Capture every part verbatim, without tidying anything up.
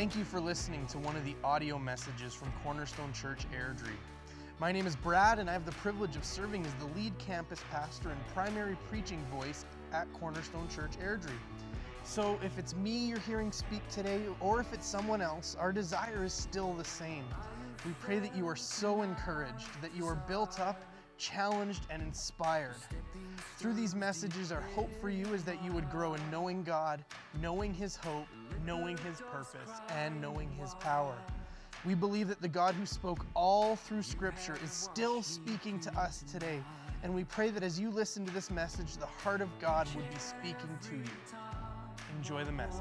Thank you for listening to one of the audio messages from Cornerstone Church Airdrie. My name is Brad, and I have the privilege of serving as the lead campus pastor and primary preaching voice at Cornerstone Church Airdrie. So if it's me you're hearing speak today, or if it's someone else, our desire is still the same. We pray that you are so encouraged, that you are built up, challenged, and inspired. Through these messages, our hope for you is that you would grow in knowing God, knowing His hope, knowing His purpose, and knowing His power. We believe that the God who spoke all through Scripture is still speaking to us today, and we pray that as you listen to this message, the heart of God would be speaking to you. Enjoy the message.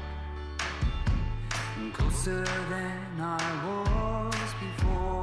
Closer than I was before.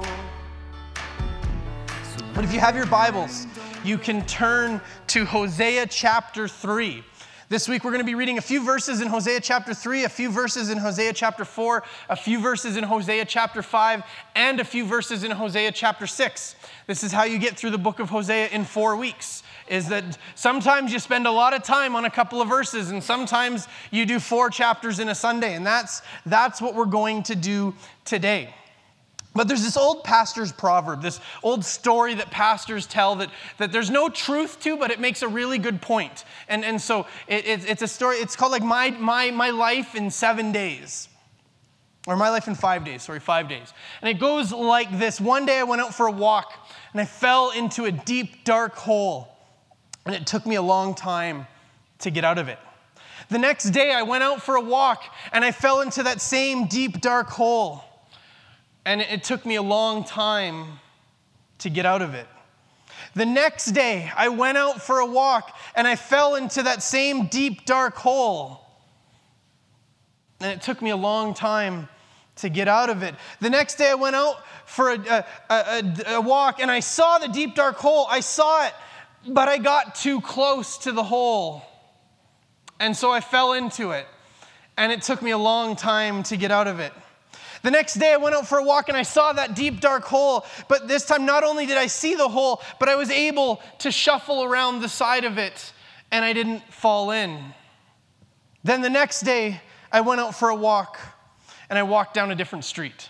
But if you have your Bibles, you can turn to Hosea chapter three. This week we're going to be reading a few verses in Hosea chapter three, a few verses in Hosea chapter four, a few verses in Hosea chapter five, and a few verses in Hosea chapter six. This is how you get through the book of Hosea in four weeks, is that sometimes you spend a lot of time on a couple of verses, and sometimes you do four chapters in a Sunday, and that's, that's what we're going to do today. But there's this old pastor's proverb, this old story that pastors tell that, that there's no truth to, but it makes a really good point. And, and so it, it, it's a story, it's called like my, my, my life in seven days. Or my life in five days, sorry, five days. And it goes like this. One day I went out for a walk and I fell into a deep, dark hole. And it took me a long time to get out of it. The next day I went out for a walk and I fell into that same deep, dark hole. And it took me a long time to get out of it. The next day, I went out for a walk and I fell into that same deep, dark hole. And it took me a long time to get out of it. The next day, I went out for a, a, a, a walk and I saw the deep, dark hole. I saw it, but I got too close to the hole. And so I fell into it. And it took me a long time to get out of it. The next day I went out for a walk and I saw that deep, dark hole, but this time not only did I see the hole, but I was able to shuffle around the side of it and I didn't fall in. Then the next day I went out for a walk and I walked down a different street.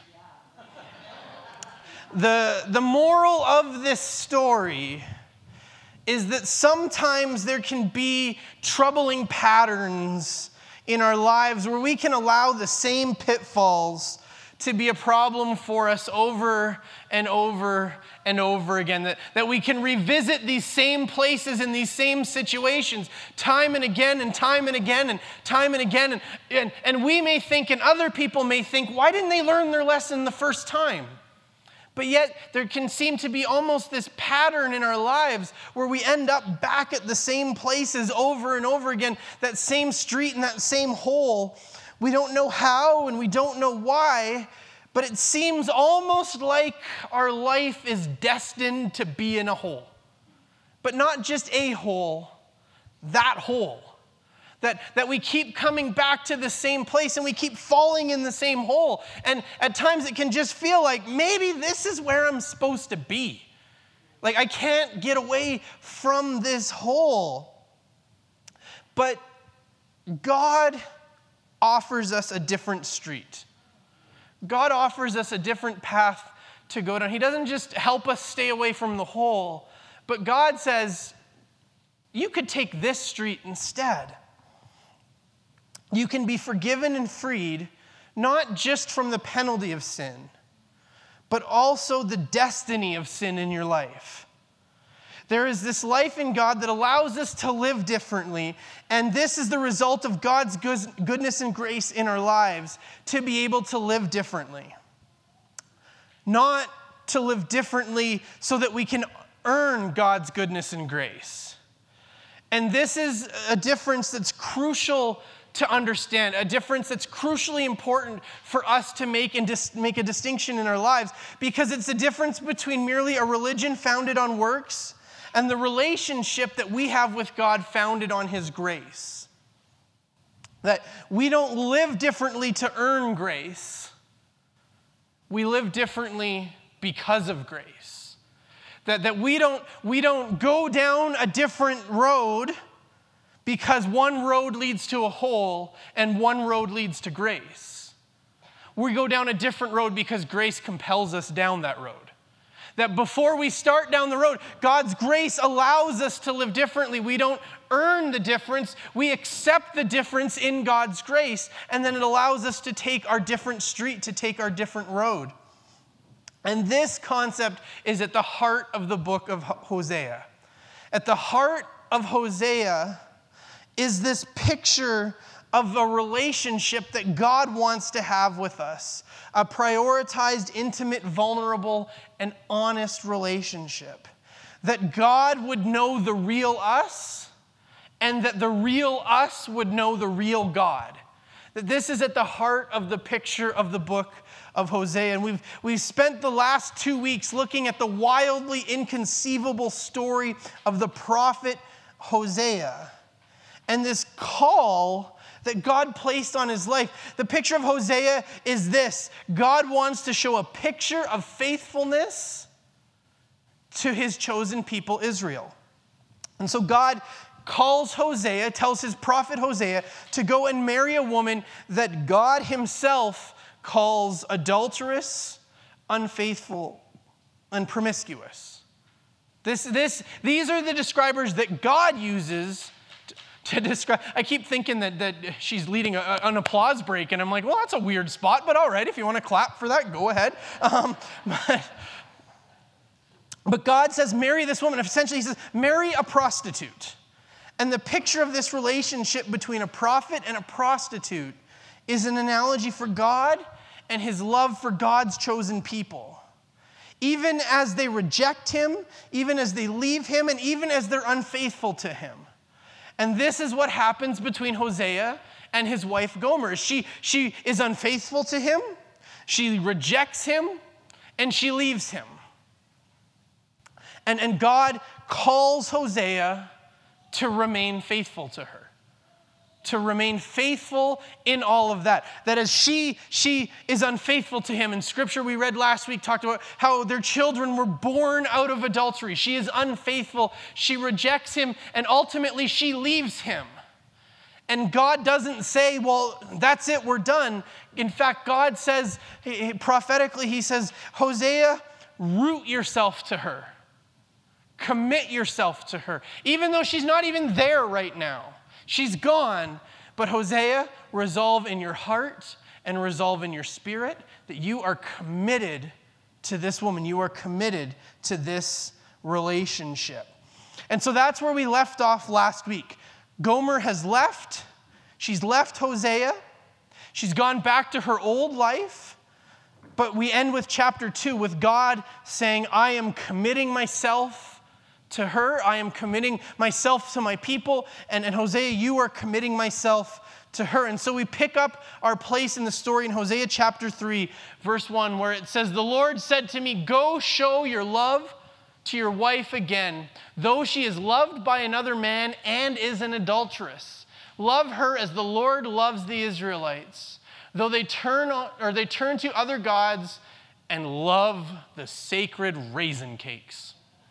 The, the moral of this story is that sometimes there can be troubling patterns in our lives where we can allow the same pitfalls to be a problem for us over and over and over again. That, that we can revisit these same places and these same situations time and again and time and again and time and again. And, and, and we may think, and other people may think, why didn't they learn their lesson the first time? But yet there can seem to be almost this pattern in our lives where we end up back at the same places over and over again, that same street and that same hole. We don't know how and we don't know why, but it seems almost like our life is destined to be in a hole. But not just a hole, that hole. That, that we keep coming back to the same place and we keep falling in the same hole. And at times it can just feel like maybe this is where I'm supposed to be. Like I can't get away from this hole. But God offers us a different street. God offers us a different path to go down. He doesn't just help us stay away from the hole, but God says, you could take this street instead. You can be forgiven and freed, not just from the penalty of sin, but also the destiny of sin in your life. There is this life in God that allows us to live differently, and this is the result of God's goodness and grace in our lives, to be able to live differently. Not to live differently so that we can earn God's goodness and grace. And this is a difference that's crucial to understand, a difference that's crucially important for us to make and dis- make a distinction in our lives, because it's a difference between merely a religion founded on works and the relationship that we have with God founded on His grace. That we don't live differently to earn grace. We live differently because of grace. That, that we don't, we don't go down a different road because one road leads to a hole and one road leads to grace. we go down a different road because grace compels us down that road. That before we start down the road, God's grace allows us to live differently. We don't earn the difference. We accept the difference in God's grace, and then it allows us to take our different street, to take our different road. And this concept is at the heart of the book of Hosea. At the heart of Hosea is this picture of a relationship that God wants to have with us. A prioritized, intimate, vulnerable, and honest relationship. That God would know the real us, and that the real us would know the real God. That this is at the heart of the picture of the book of Hosea. And we've, we've spent the last two weeks looking at the wildly inconceivable story of the prophet Hosea. And this call that God placed on his life. The picture of Hosea is this. God wants to show a picture of faithfulness to his chosen people, Israel. And so God calls Hosea, tells his prophet Hosea to go and marry a woman that God himself calls adulterous, unfaithful, and promiscuous. This, this, these are the describers that God uses to describe. I keep thinking that, that she's leading a, an applause break, and I'm like, well, that's a weird spot, but all right, if you want to clap for that, go ahead. Um, but, but God says, marry this woman. Essentially, he says, marry a prostitute. And the picture of this relationship between a prophet and a prostitute is an analogy for God and his love for God's chosen people. Even as they reject him, even as they leave him, and even as they're unfaithful to him. And this is what happens between Hosea and his wife Gomer. She, she is unfaithful to him, she rejects him, and she leaves him. And, and God calls Hosea to remain faithful to her. To remain faithful in all of that. That as she, she is unfaithful to him. In scripture we read last week talked about how their children were born out of adultery. She is unfaithful. She rejects him, and ultimately she leaves him. And God doesn't say, well, that's it, we're done. In fact, God says, prophetically, he says, Hosea, root yourself to her. Commit yourself to her. Even though she's not even there right now. She's gone, but Hosea, resolve in your heart and resolve in your spirit that you are committed to this woman. You are committed to this relationship. And so that's where we left off last week. Gomer has left. She's left Hosea. She's gone back to her old life. But we end with chapter two with God saying, I am committing myself to her. I am committing myself to my people. And, and Hosea, you are committing myself to her. And so we pick up our place in the story in Hosea chapter three, verse one, where it says, the Lord said to me, go show your love to your wife again, though she is loved by another man and is an adulteress. Love her as the Lord loves the Israelites, though they turn on, or they turn to other gods and love the sacred raisin cakes.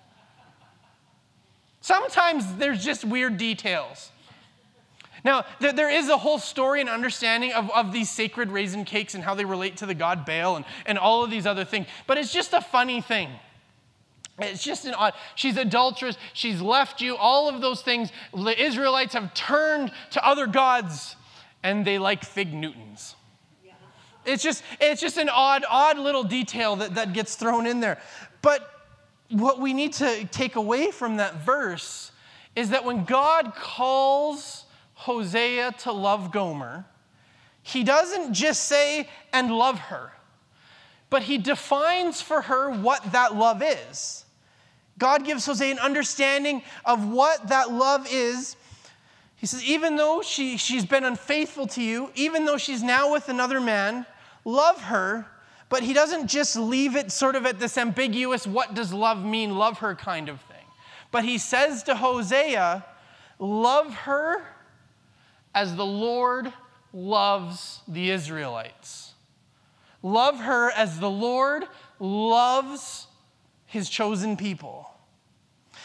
Sometimes there's just weird details. Now, there is a whole story and understanding of, of these sacred raisin cakes and how they relate to the god Baal and, and all of these other things. But it's just a funny thing. It's just an odd, she's adulterous, she's left you, all of those things. The Israelites have turned to other gods and they like fig Newtons. Yeah. It's just, it's just an odd, odd little detail that, that gets thrown in there. But what we need to take away from that verse is that when God calls Hosea to love Gomer, he doesn't just say, and love her, but he defines for her what that love is. God gives Hosea an understanding of what that love is. He says, even though she, she's been unfaithful to you, even though she's now with another man, love her. But he doesn't just leave it sort of at this ambiguous, what does love mean, love her kind of thing. But he says to Hosea, love her as the Lord loves the Israelites. Love her as the Lord loves his chosen people.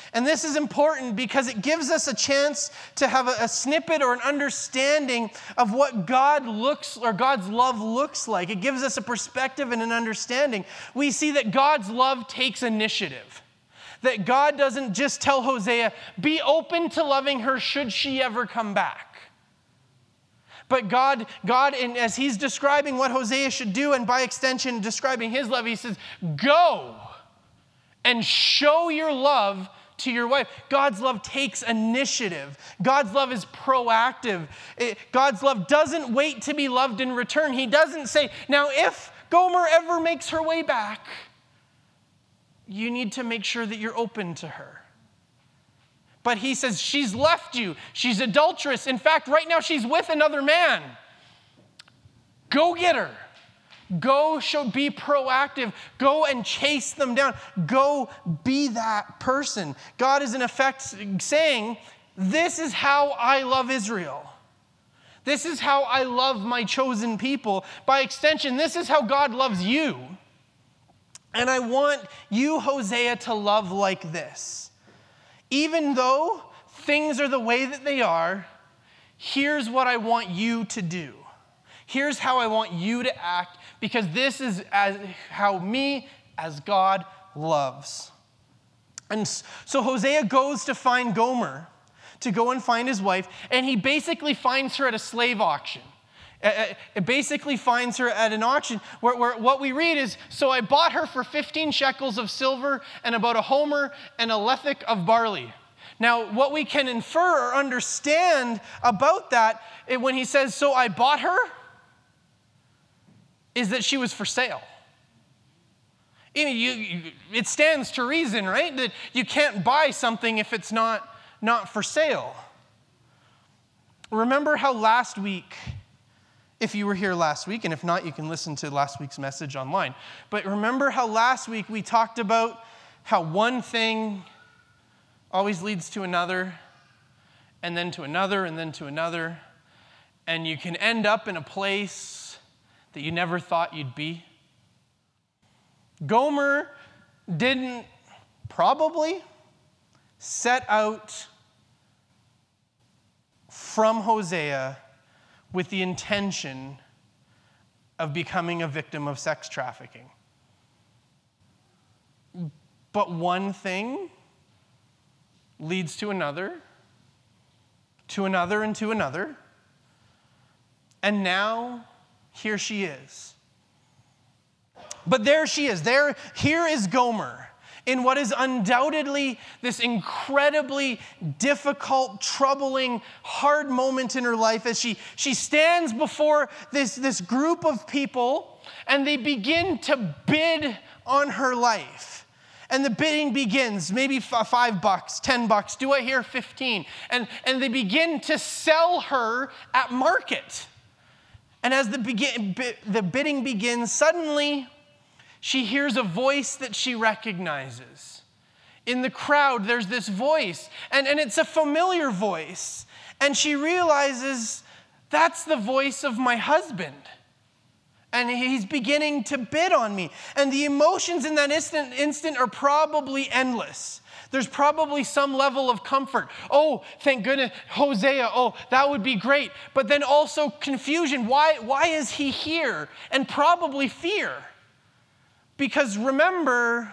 And this is important because it gives us a chance to have a, a snippet or an understanding of what God looks or God's love looks like. It gives us a perspective and an understanding. We see that God's love takes initiative. That God doesn't just tell Hosea, be open to loving her should she ever come back. But God, God, and as he's describing what Hosea should do, and by extension describing his love, he says, go and show your love to your wife. God's love takes initiative. God's love is proactive. It, God's love doesn't wait to be loved in return. He doesn't say, now if Gomer ever makes her way back, you need to make sure that you're open to her. But he says, she's left you. She's adulterous. In fact, right now she's with another man. Go get her. Go show, be proactive. Go and chase them down. Go be that person. God is in effect saying, this is how I love Israel. This is how I love my chosen people. By extension, this is how God loves you. And I want you, Hosea, to love like this. Even though things are the way that they are, here's what I want you to do. Here's how I want you to act, because this is as how me as God loves. And so Hosea goes to find Gomer, to go and find his wife, and he basically finds her at a slave auction. It basically finds her at an auction where, where what we read is, so I bought her for fifteen shekels of silver and about a homer and a lethek of barley. Now, what we can infer or understand about that, when he says, so I bought her, is that she was for sale. You, you, it stands to reason, right? That you can't buy something if it's not, not for sale. Remember how last week, if you were here last week, and if not, you can listen to last week's message online. But remember how last week we talked about how one thing always leads to another, and then to another, and then to another, and you can end up in a place that you never thought you'd be. Gomer didn't probably set out from Hosea with the intention of becoming a victim of sex trafficking. But one thing leads to another, to another, and to another. And now, here she is. But there she is. There, here is Gomer in what is undoubtedly this incredibly difficult, troubling, hard moment in her life as she, she stands before this, this group of people and they begin to bid on her life. And the bidding begins, maybe f- five bucks, ten bucks, do I hear fifteen? And, and they begin to sell her at market. And as the, begin, the bidding begins, suddenly she hears a voice that she recognizes. In the crowd, there's this voice, and, and it's a familiar voice. And she realizes, that's the voice of my husband. And he's beginning to bid on me. And the emotions in that instant, instant are probably endless. There's probably some level of comfort. Oh, thank goodness, Hosea, oh, that would be great. But then also confusion. Why, why is he here? And probably fear. Because remember,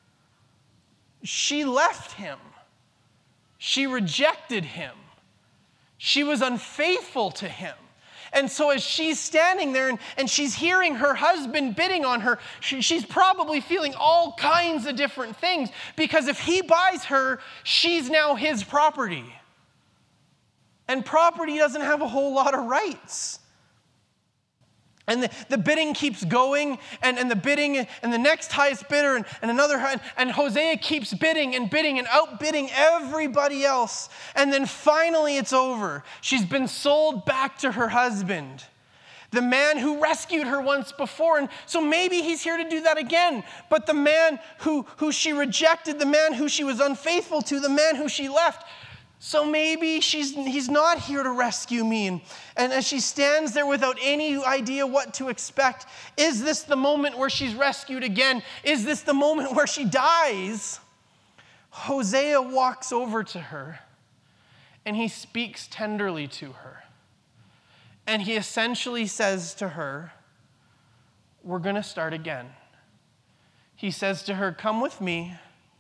she left him. She rejected him. She was unfaithful to him. And so as she's standing there and, and she's hearing her husband bidding on her, she, she's probably feeling all kinds of different things, because if he buys her, she's now his property. And property doesn't have a whole lot of rights. And the, the bidding keeps going, and, and the bidding, and the next highest bidder, and, and another, and, and Hosea keeps bidding and bidding and outbidding everybody else. And then finally it's over. She's been sold back to her husband, the man who rescued her once before. And so maybe he's here to do that again. But the man who, who she rejected, the man who she was unfaithful to, the man who she left, so maybe she's, he's not here to rescue me. And, and as she stands there without any idea what to expect, is this the moment where she's rescued again? Is this the moment where she dies? Hosea walks over to her and he speaks tenderly to her. And he essentially says to her, we're going to start again. He says to her, come with me.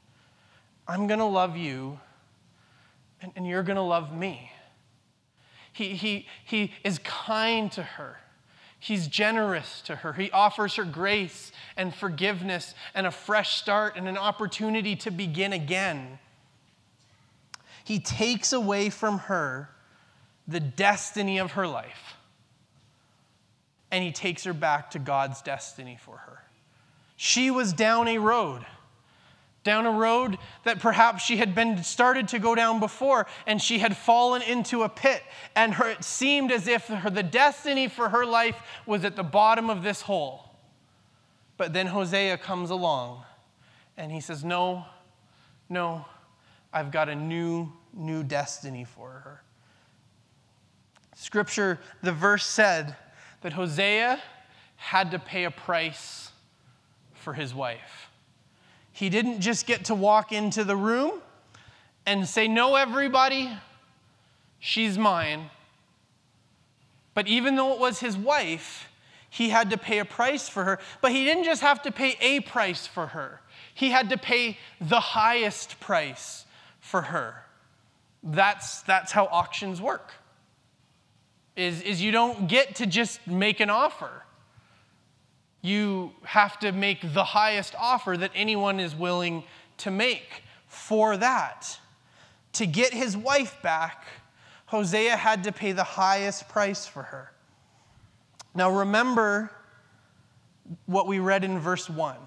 I'm going to love you, and, and you're going to love me. He, he, he is kind to her. He's generous to her. He offers her grace and forgiveness and a fresh start and an opportunity to begin again. He takes away from her the destiny of her life, and he takes her back to God's destiny for her. She was down a road, down a road that perhaps she had been started to go down before, and she had fallen into a pit, and her, it seemed as if her, the destiny for her life was at the bottom of this hole. But then Hosea comes along, and he says, no, no, I've got a new, new destiny for her. Scripture, the verse said that Hosea had to pay a price for his wife. He didn't just get to walk into the room and say, no, everybody, she's mine. But even though it was his wife, he had to pay a price for her. But he didn't just have to pay a price for her. He had to pay the highest price for her. That's, that's how auctions work. Is, is you don't get to just make an offer. You have to make the highest offer that anyone is willing to make for that. To get his wife back, Hosea had to pay the highest price for her. Now remember what we read in verse one.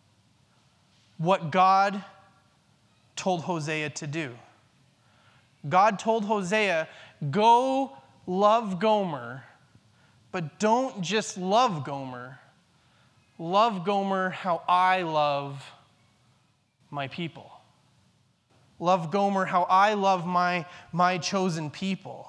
What God told Hosea to do. God told Hosea, go love Gomer, but don't just love Gomer. Love Gomer how I love my people. Love Gomer how I love my, my chosen people.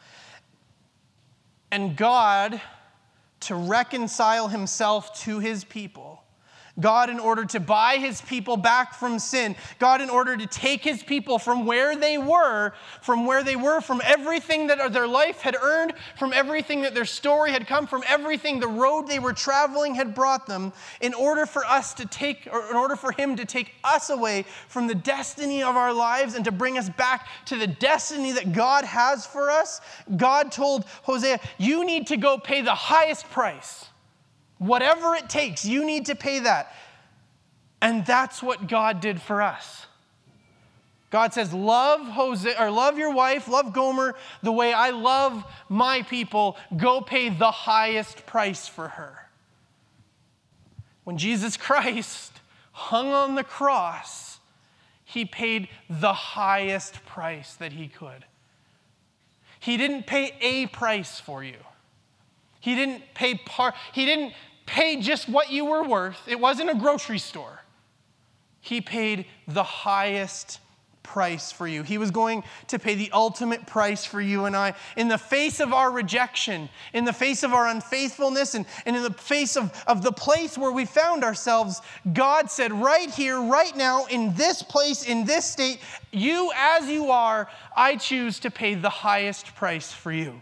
And God, to reconcile himself to his people, God, in order to buy his people back from sin, God, in order to take his people from where they were, from where they were, from everything that their life had earned, from everything that their story had come from, everything the road they were traveling had brought them, in order for us to take, or in order for him to take us away from the destiny of our lives and to bring us back to the destiny that God has for us, God told Hosea, you need to go pay the highest price. Whatever it takes, you need to pay that. And that's what God did for us. God says, love Hosea, or love your wife, love Gomer the way I love my people. Go pay the highest price for her. When Jesus Christ hung on the cross, he paid the highest price that he could. He didn't pay a price for you. He didn't pay part, he didn't pay just what you were worth. It wasn't a grocery store. He paid the highest price for you. He was going to pay the ultimate price for you and I. In the face of our rejection, in the face of our unfaithfulness, and, and in the face of, of the place where we found ourselves, God said, right here, right now, in this place, in this state, you as you are, I choose to pay the highest price for you.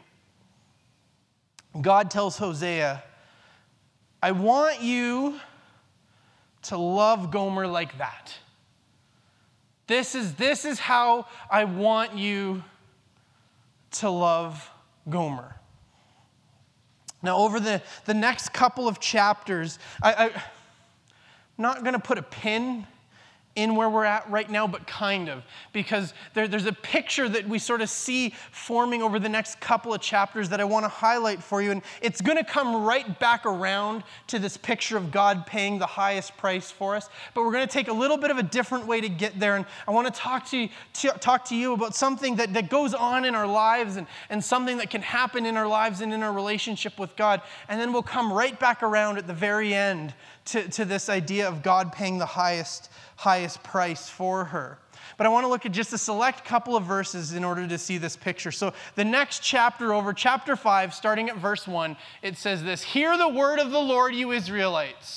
God tells Hosea, I want you to love Gomer like that. This is, this is how I want you to love Gomer. Now, over the, the next couple of chapters, I, I, I'm not going to put a pin in where we're at right now, but kind of, because there, there's a picture that we sort of see forming over the next couple of chapters that I want to highlight for you, and it's going to come right back around to this picture of God paying the highest price for us, but we're going to take a little bit of a different way to get there, and I want to talk to you, to, talk to you about something that, that goes on in our lives and, and something that can happen in our lives and in our relationship with God, and then we'll come right back around at the very end to, to this idea of God paying the highest highest price for her. But I want to look at just a select couple of verses in order to see this picture. So the next chapter over, chapter five, starting at verse one, it says this, hear the word of the Lord, you Israelites.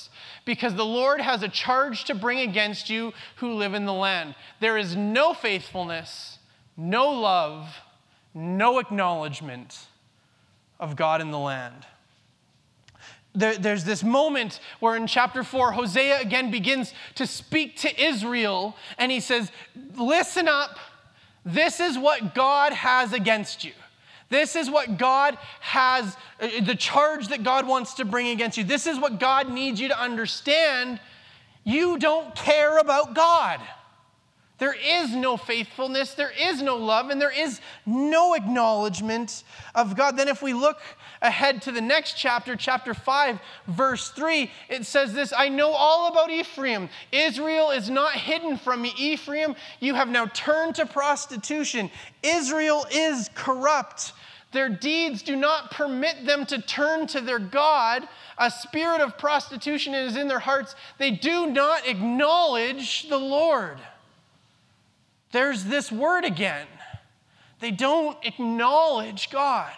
because the Lord has a charge to bring against you who live in the land. There is no faithfulness, no love, no acknowledgement of God in the land. There, there's this moment where in chapter four, Hosea again begins to speak to Israel, and he says, listen up, this is what God has against you. This is what God has, the charge that God wants to bring against you. This is what God needs you to understand. You don't care about God. There is no faithfulness, there is no love, and there is no acknowledgement of God. Then if we look ahead to the next chapter, chapter five, verse three, it says this, I know all about Ephraim. Israel is not hidden from me. Ephraim, you have now turned to prostitution. Israel is corrupt. Their deeds do not permit them to turn to their God. A spirit of prostitution is in their hearts. They do not acknowledge the Lord. There's this word again. They don't acknowledge God.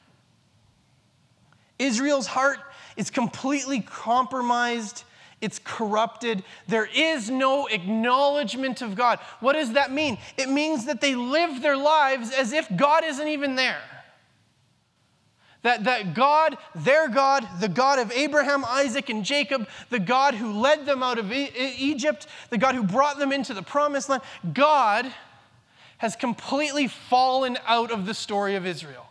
Israel's heart is completely compromised. It's corrupted. There is no acknowledgement of God. What does that mean? It means that they live their lives as if God isn't even there. That, that God, their God, the God of Abraham, Isaac, and Jacob, the God who led them out of e- Egypt, the God who brought them into the promised land, God has completely fallen out of the story of Israel.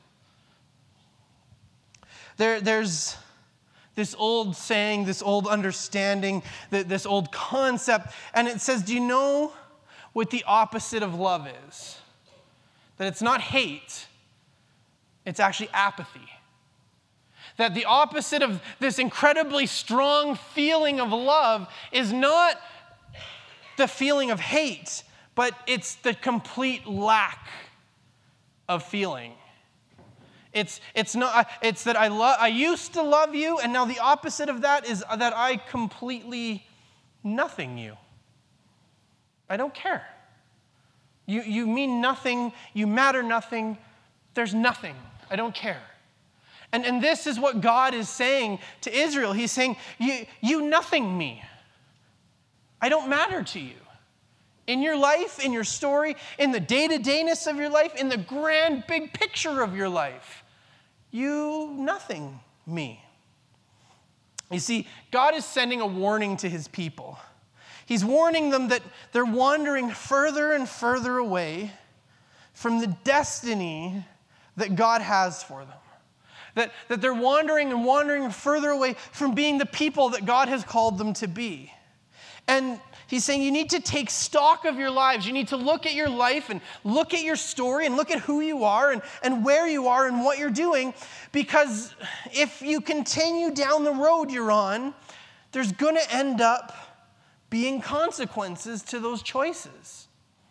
There, there's this old saying, this old understanding, this old concept, and it says, do you know what the opposite of love is? That it's not hate, it's actually apathy. That the opposite of this incredibly strong feeling of love is not the feeling of hate, but it's the complete lack of feeling. It's, it's, not, it's that I, lo- I used to love you, and now the opposite of that is that I completely nothing you. I don't care. You, you mean nothing. You matter nothing. There's nothing. I don't care. And, and this is what God is saying to Israel. He's saying, you, you nothing me. I don't matter to you. In your life, in your story, in the day-to-dayness of your life, in the grand big picture of your life, you nothing me. You see, God is sending a warning to his people. He's warning them that they're wandering further and further away from the destiny that God has for them. That, that they're wandering and wandering further away from being the people that God has called them to be. And he's saying you need to take stock of your lives. You need to look at your life and look at your story and look at who you are and, and where you are and what you're doing. Because if you continue down the road you're on, there's going to end up being consequences to those choices.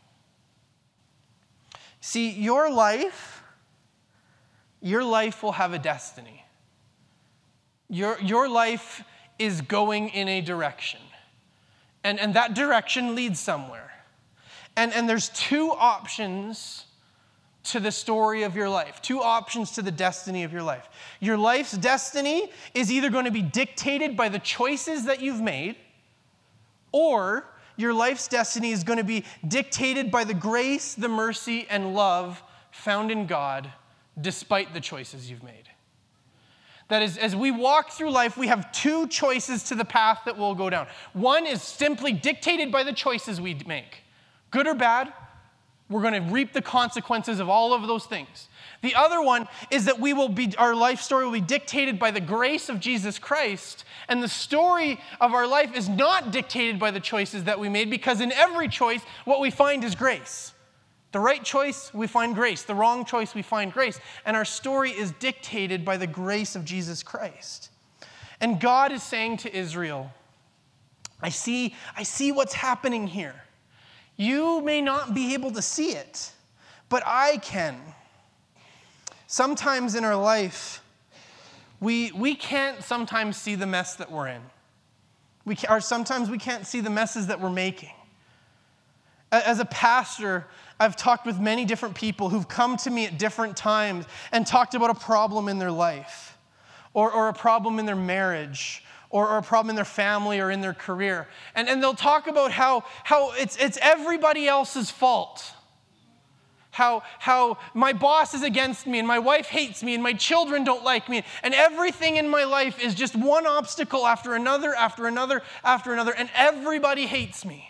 See, your life, your life will have a destiny. Your, your life is going in a direction. And, and that direction leads somewhere. And, and there's two options to the story of your life, two options to the destiny of your life. Your life's destiny is either going to be dictated by the choices that you've made, or your life's destiny is going to be dictated by the grace, the mercy, and love found in God despite the choices you've made. That is, as we walk through life, we have two choices to the path that we'll go down. One is simply dictated by the choices we make. Good or bad, we're going to reap the consequences of all of those things. The other one is that we will be, our life story will be dictated by the grace of Jesus Christ, and the story of our life is not dictated by the choices that we made, because in every choice, what we find is grace. The right choice, we find grace. The wrong choice, we find grace. And our story is dictated by the grace of Jesus Christ. And God is saying to Israel, I see, I see what's happening here. You may not be able to see it, but I can. Sometimes in our life, we, we can't sometimes see the mess that we're in. We can, or sometimes we can't see the messes that we're making. As a pastor, I've talked with many different people who've come to me at different times and talked about a problem in their life, or, or a problem in their marriage, or, or a problem in their family or in their career. And, and they'll talk about how, how it's, it's everybody else's fault. How, how my boss is against me and my wife hates me and my children don't like me. And everything in my life is just one obstacle after another, after another, after another. And everybody hates me.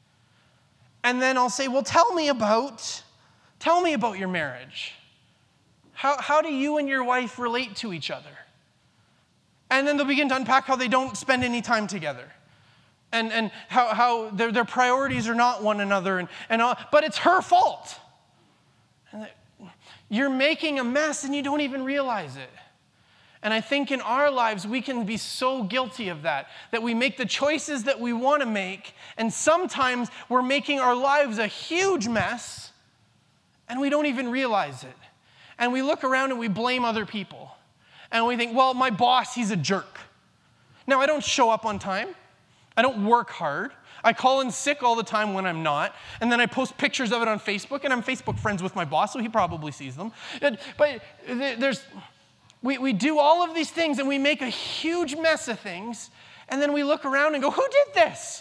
And then I'll say, well, tell me about, tell me about your marriage. How, how do you and your wife relate to each other? And then they'll begin to unpack how they don't spend any time together. And, and how, how their, their priorities are not one another. And, and all, but it's her fault. And you're making a mess and you don't even realize it. And I think in our lives, we can be so guilty of that, that we make the choices that we want to make, and sometimes we're making our lives a huge mess, and we don't even realize it. And we look around and we blame other people. And we think, well, my boss, he's a jerk. Now, I don't show up on time. I don't work hard. I call in sick all the time when I'm not. And then I post pictures of it on Facebook, and I'm Facebook friends with my boss, so he probably sees them. But there's, we, we do all of these things, and we make a huge mess of things, and then we look around and go, who did this?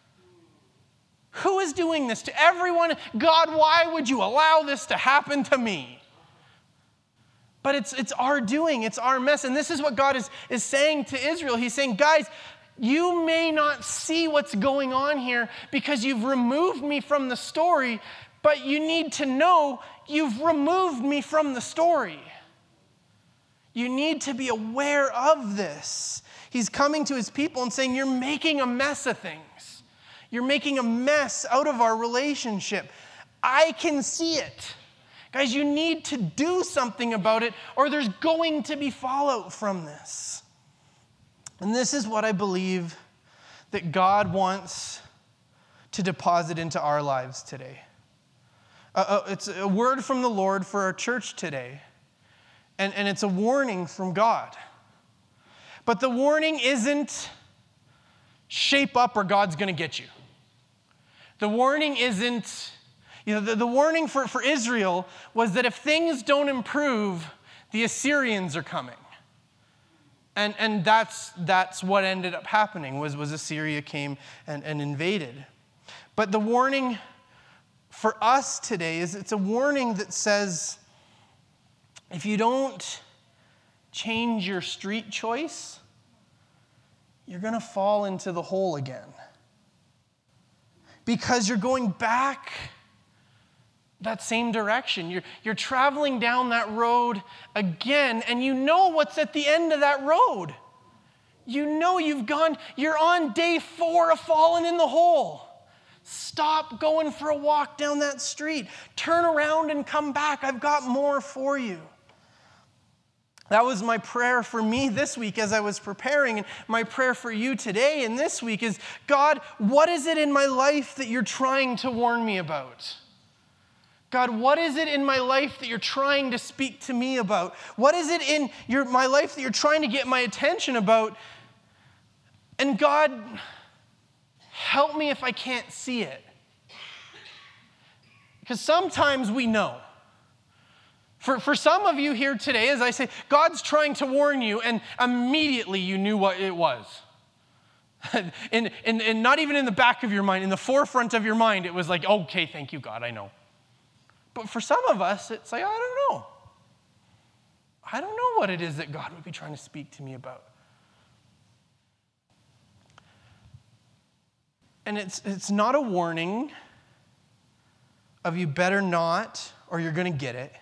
Who is doing this to everyone? God, why would you allow this to happen to me? But it's, it's our doing. It's our mess. And this is what God is, is saying to Israel. He's saying, guys, you may not see what's going on here because you've removed me from the story, but you need to know you've removed me from the story. You need to be aware of this. He's coming to his people and saying, you're making a mess of things. You're making a mess out of our relationship. I can see it. Guys, you need to do something about it, or there's going to be fallout from this. And this is what I believe that God wants to deposit into our lives today. Uh, uh, it's a word from the Lord for our church today. And, and it's a warning from God. But the warning isn't shape up or God's going to get you. The warning isn't, you know, the, the warning for, for Israel was that if things don't improve, the Assyrians are coming. And, and that's, that's what ended up happening, was, was Assyria came and, and invaded. But the warning for us today is it's a warning that says, if you don't change your street choice, you're going to fall into the hole again. Because you're going back that same direction. You're, you're traveling down that road again, and you know what's at the end of that road. You know you've gone, you're on day four of falling in the hole. Stop going for a walk down that street. Turn around and come back. I've got more for you. That was my prayer for me this week as I was preparing, and my prayer for you today and this week is, God, what is it in my life that you're trying to warn me about? God, what is it in my life that you're trying to speak to me about? What is it in your, my life that you're trying to get my attention about? And God, help me if I can't see it. Because sometimes we know. For, for some of you here today, as I say, God's trying to warn you, and immediately you knew what it was. and, and, and not even in the back of your mind, in the forefront of your mind, it was like, okay, thank you, God, I know. But for some of us, it's like, I don't know. I don't know what it is that God would be trying to speak to me about. And it's it's not a warning of you better not, or you're going to get it.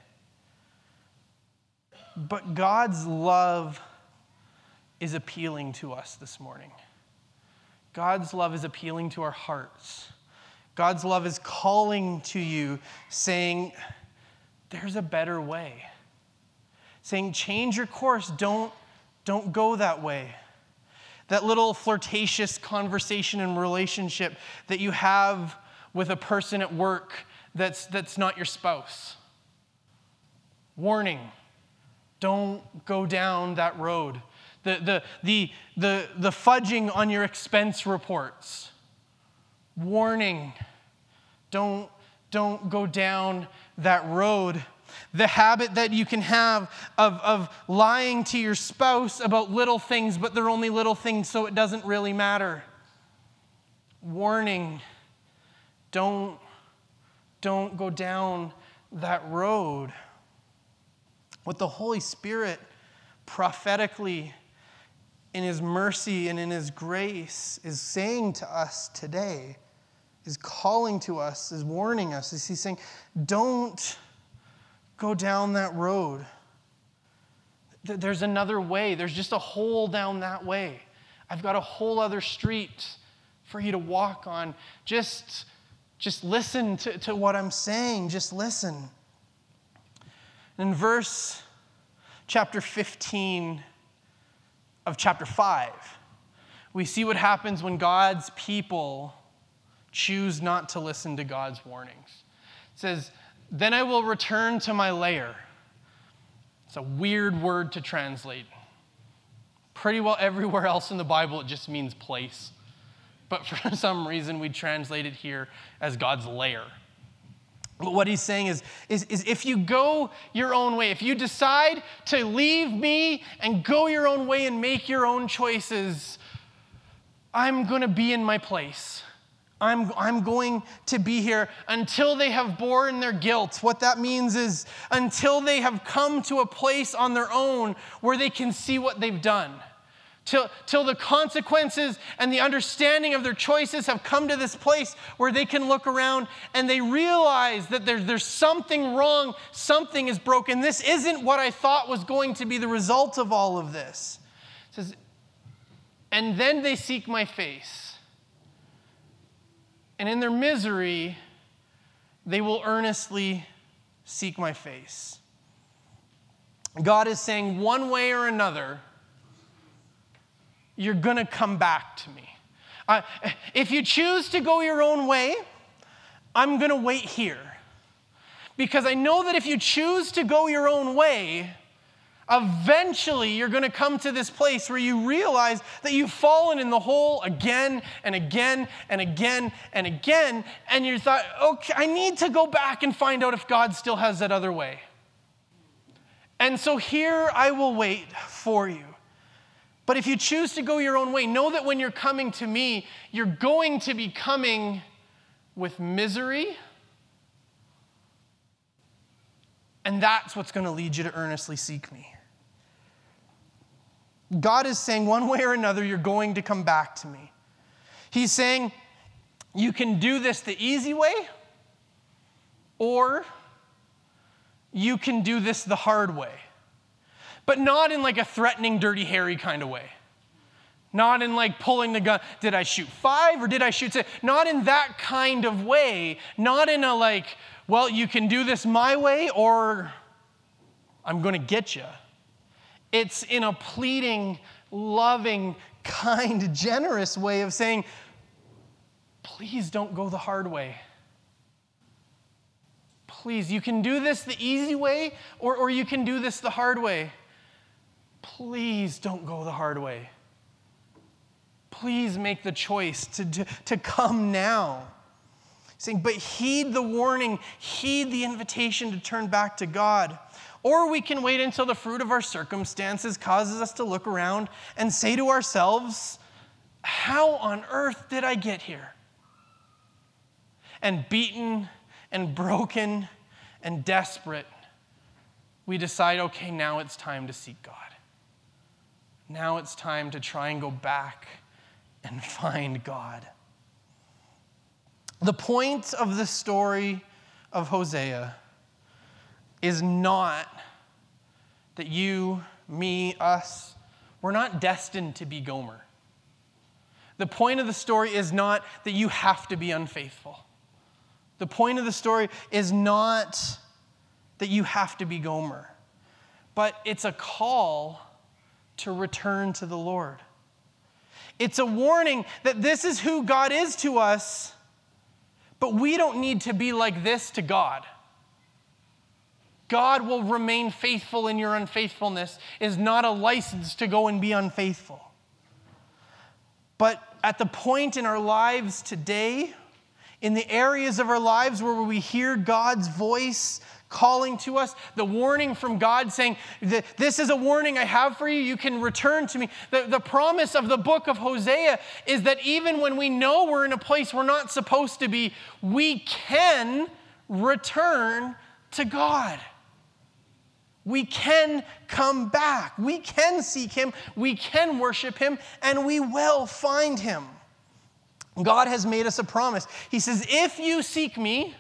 But God's love is appealing to us this morning. God's love is appealing to our hearts. God's love is calling to you, saying, there's a better way. Saying, change your course. Don't, don't go that way. That little flirtatious conversation and relationship that you have with a person at work that's, that's not your spouse. Warning, don't go down that road. The, the, the, the, the fudging on your expense reports. Warning, don't, don't go down that road. The habit that you can have of, of lying to your spouse about little things, but they're only little things, so it doesn't really matter. Warning, don't, don't go down that road. What the Holy Spirit prophetically, in His mercy and in His grace, is saying to us today, is calling to us, is warning us, is He's saying, don't go down that road. There's another way. There's just a hole down that way. I've got a whole other street for you to walk on. Just, just listen to, to what I'm saying. Just listen. In verse chapter fifteen of chapter five, we see what happens when God's people choose not to listen to God's warnings. It says, "Then I will return to my lair." It's a weird word to translate. Pretty well everywhere else in the Bible, it just means place. But for some reason, we translate it here as God's lair. But what he's saying is, is, is if you go your own way, if you decide to leave me and go your own way and make your own choices, I'm going to be in my place. I'm, I'm going to be here until they have borne their guilt. What that means is until they have come to a place on their own where they can see what they've done. Till, till the consequences and the understanding of their choices have come to this place where they can look around and they realize that there, there's something wrong, something is broken. This isn't what I thought was going to be the result of all of this. It says, and then they seek my face. And in their misery, they will earnestly seek my face. God is saying, one way or another, you're going to come back to me. Uh, if you choose to go your own way, I'm going to wait here. Because I know that if you choose to go your own way, eventually you're going to come to this place where you realize that you've fallen in the hole again and again and again and again, and you thought, okay, I need to go back and find out if God still has that other way. And so here I will wait for you. But if you choose to go your own way, know that when you're coming to me, you're going to be coming with misery. And that's what's going to lead you to earnestly seek me. God is saying one way or another, you're going to come back to me. He's saying you can do this the easy way, or you can do this the hard way. But not in like a threatening, Dirty Harry kind of way. Not in like pulling the gun. Did I shoot five or did I shoot six? Not in that kind of way. Not in a like, well, you can do this my way or I'm going to get you. It's in a pleading, loving, kind, generous way of saying, please don't go the hard way. Please, you can do this the easy way or, or you can do this the hard way. Please don't go the hard way. Please make the choice to, to, to come now. Saying, but heed the warning, heed the invitation to turn back to God. Or we can wait until the fruit of our circumstances causes us to look around and say to ourselves, how on earth did I get here? And beaten and broken and desperate, we decide, okay, now it's time to seek God. Now it's time to try and go back and find God. The point of the story of Hosea is not that you, me, us, we're not destined to be Gomer. The point of the story is not that you have to be unfaithful. The point of the story is not that you have to be Gomer, but it's a call to return to the Lord. It's a warning that this is who God is to us, but we don't need to be like this to God. God will remain faithful in your unfaithfulness is not a license to go and be unfaithful. But at the point in our lives today, in the areas of our lives where we hear God's voice calling to us, the warning from God saying, this is a warning I have for you, you can return to me. The, the promise of the book of Hosea is that even when we know we're in a place we're not supposed to be, we can return to God. We can come back. We can seek him. We can worship him, and we will find him. God has made us a promise. He says, if you seek me,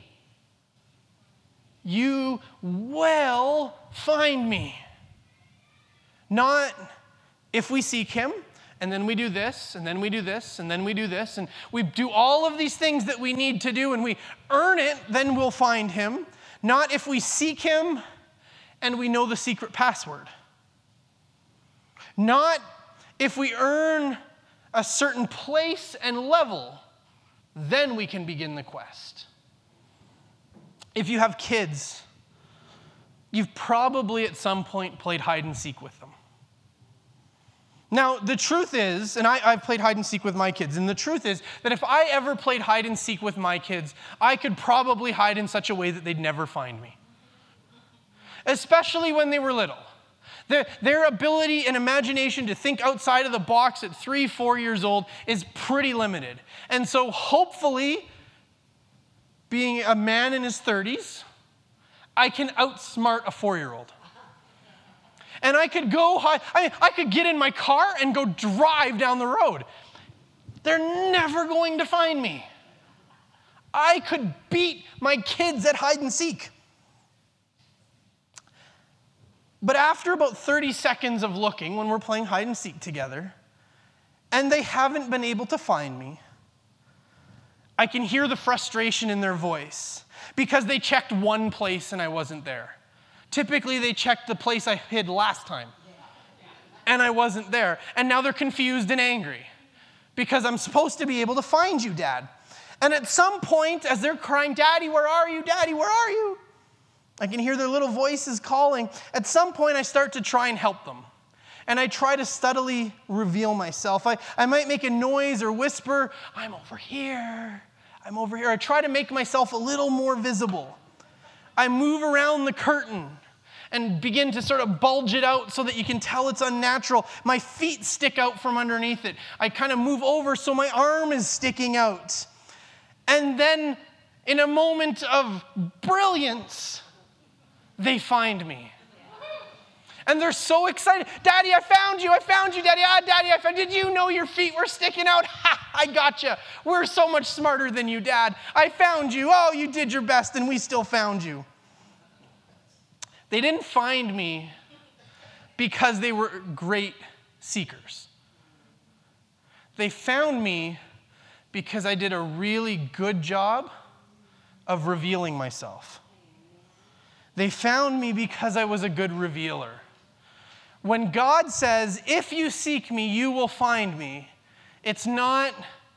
you will find me. Not if we seek him, and then we do this, and then we do this, and then we do this, and we do all of these things that we need to do, and we earn it, then we'll find him. Not if we seek him, and we know the secret password. Not if we earn a certain place and level, then we can begin the quest. If you have kids, you've probably at some point played hide and seek with them. Now, the truth is, and I, I've played hide and seek with my kids, and the truth is that if I ever played hide and seek with my kids, I could probably hide in such a way that they'd never find me. Especially when they were little. Their, their ability and imagination to think outside of the box at three, four years old is pretty limited. And so hopefully, being a man in his thirties, I can outsmart a four-year-old. And I could go high, I mean, I could get in my car and go drive down the road. They're never going to find me. I could beat my kids at hide and seek. But after about thirty seconds of looking when we're playing hide and seek together, and they haven't been able to find me, I can hear the frustration in their voice because they checked one place and I wasn't there. Typically, they checked the place I hid last time, and I wasn't there. And now they're confused and angry because I'm supposed to be able to find you, Dad. And at some point, as they're crying, Daddy, where are you? Daddy, where are you? I can hear their little voices calling. At some point, I start to try and help them. And I try to subtly reveal myself. I, I might make a noise or whisper, I'm over here, I'm over here. I try to make myself a little more visible. I move around the curtain and begin to sort of bulge it out so that you can tell it's unnatural. My feet stick out from underneath it. I kind of move over so my arm is sticking out. And then, in a moment of brilliance, they find me. And they're so excited. Daddy, I found you. I found you, Daddy. Ah, Daddy, I found you. Did you know your feet were sticking out? Ha, I gotcha. We're so much smarter than you, Dad. I found you. Oh, you did your best, and we still found you. They didn't find me because they were great seekers. They found me because I did a really good job of revealing myself. They found me because I was a good revealer. When God says, if you seek me, you will find me, it's not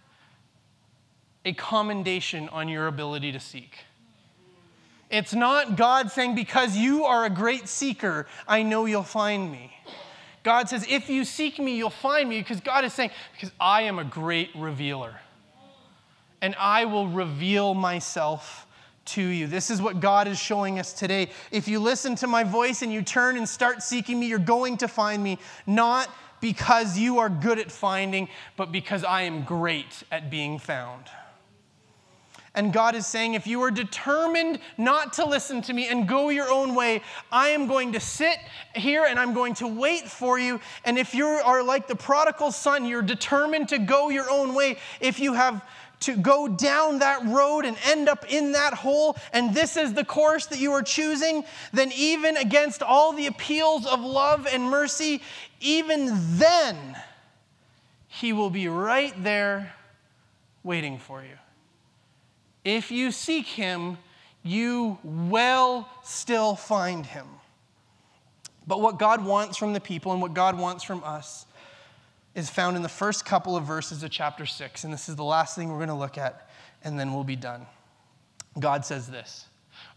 a commendation on your ability to seek. It's not God saying, because you are a great seeker, I know you'll find me. God says, if you seek me, you'll find me, because God is saying, because I am a great revealer. And I will reveal myself to you. This is what God is showing us today. If you listen to my voice and you turn and start seeking me, you're going to find me, not because you are good at finding, but because I am great at being found. And God is saying, if you are determined not to listen to me and go your own way, I am going to sit here and I'm going to wait for you. And if you are like the prodigal son, you're determined to go your own way. If you have to go down that road and end up in that hole, and this is the course that you are choosing, then even against all the appeals of love and mercy, even then, he will be right there waiting for you. If you seek him, you will still find him. But what God wants from the people and what God wants from us is found in the first couple of verses of chapter six. And this is the last thing we're going to look at, and then we'll be done. God says this.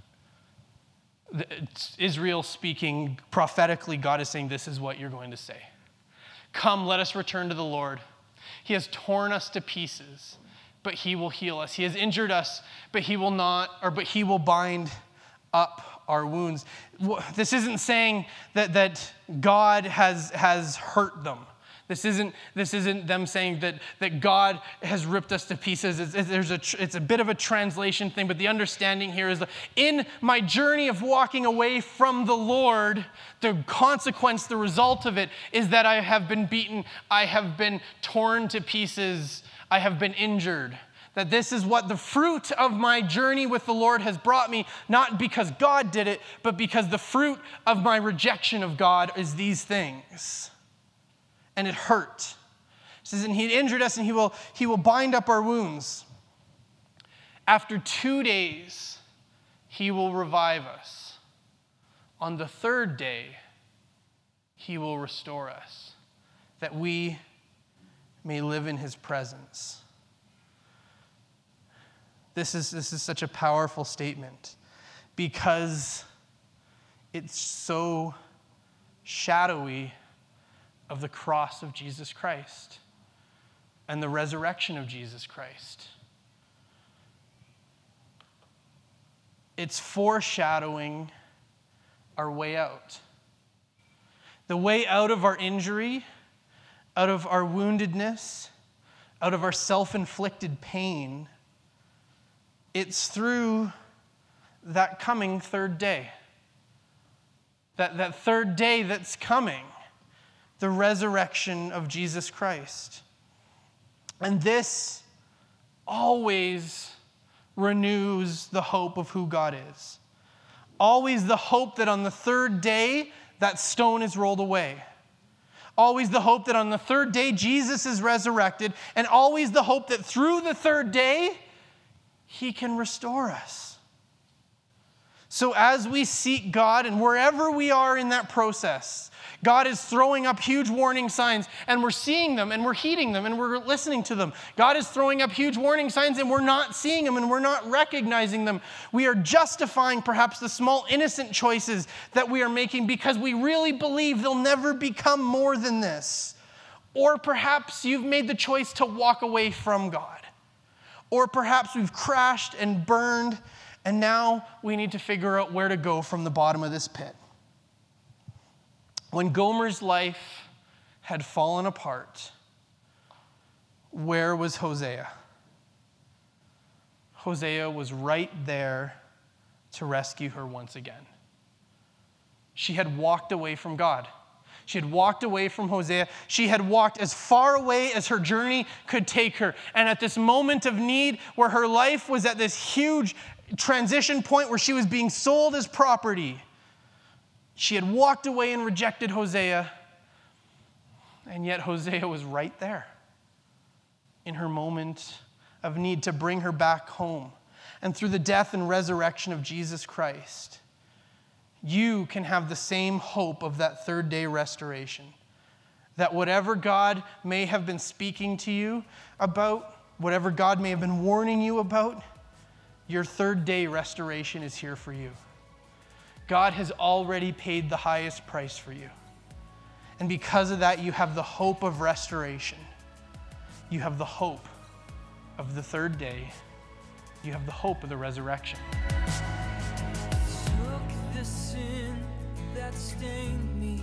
It's Israel speaking prophetically. God is saying, this is what you're going to say. Come, let us return to the Lord. He has torn us to pieces, but he will heal us. He has injured us, but he will not, or but he will bind up our wounds. This isn't saying that, that God has, has hurt them. This isn't, this isn't them saying that, that God has ripped us to pieces. It's, it's, there's a, it's a bit of a translation thing, but the understanding here is that in my journey of walking away from the Lord, the consequence, the result of it is that I have been beaten, I have been torn to pieces, I have been injured. That this is what the fruit of my journey with the Lord has brought me, not because God did it, but because the fruit of my rejection of God is these things. And it hurt. It says, and he injured us, and he will, he will bind up our wounds. After two days, he will revive us. On the third day, he will restore us, that we may live in his presence. This is, this is such a powerful statement because it's so shadowy of the cross of Jesus Christ and the resurrection of Jesus Christ. It's foreshadowing our way out. The way out of our injury, out of our woundedness, out of our self-inflicted pain, it's through that coming third day. That, that third day that's coming. The resurrection of Jesus Christ. And this always renews the hope of who God is. Always the hope that on the third day, that stone is rolled away. Always the hope that on the third day, Jesus is resurrected. And always the hope that through the third day, he can restore us. So as we seek God, and wherever we are in that process, God is throwing up huge warning signs, and we're seeing them, and we're heeding them, and we're listening to them. God is throwing up huge warning signs, and we're not seeing them, and we're not recognizing them. We are justifying perhaps the small innocent choices that we are making because we really believe they'll never become more than this. Or perhaps you've made the choice to walk away from God. Or perhaps we've crashed and burned, and now we need to figure out where to go from the bottom of this pit. When Gomer's life had fallen apart, where was Hosea? Hosea was right there to rescue her once again. She had walked away from God. She had walked away from Hosea. She had walked as far away as her journey could take her. And at this moment of need, where her life was at this huge transition point where she was being sold as property, she had walked away and rejected Hosea, and yet Hosea was right there in her moment of need to bring her back home. And through the death and resurrection of Jesus Christ, you can have the same hope of that third day restoration. That whatever God may have been speaking to you about, whatever God may have been warning you about, your third day restoration is here for you. God has already paid the highest price for you. And because of that, you have the hope of restoration. You have the hope of the third day. You have the hope of the resurrection. Took the sin that stained me.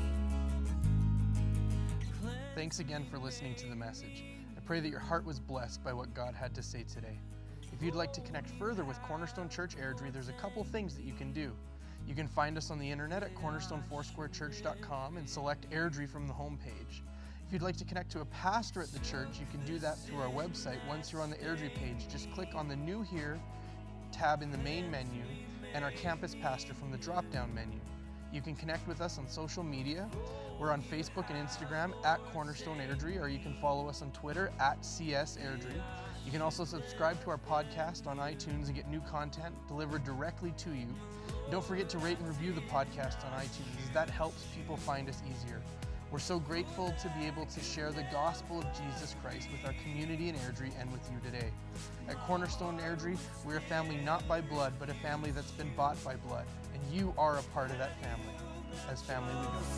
Thanks again for listening to the message. I pray that your heart was blessed by what God had to say today. If you'd like to connect further with Cornerstone Church Airdrie, there's a couple things that you can do. You can find us on the internet at cornerstone foursquare church dot com and select Airdrie from the homepage. If you'd like to connect to a pastor at the church, you can do that through our website. Once you're on the Airdrie page, just click on the New Here tab in the main menu and our campus pastor from the drop-down menu. You can connect with us on social media. We're on Facebook and Instagram at Cornerstone Airdrie, or you can follow us on Twitter at C S Airdrie. You can also subscribe to our podcast on iTunes and get new content delivered directly to you. Don't forget to rate and review the podcast on iTunes, as that helps people find us easier. We're so grateful to be able to share the gospel of Jesus Christ with our community in Airdrie and with you today. At Cornerstone Airdrie, we're a family not by blood, but a family that's been bought by blood. And you are a part of that family. As family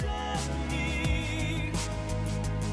we go.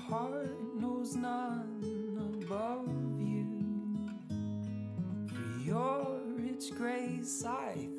heart knows none above you. For your rich grace I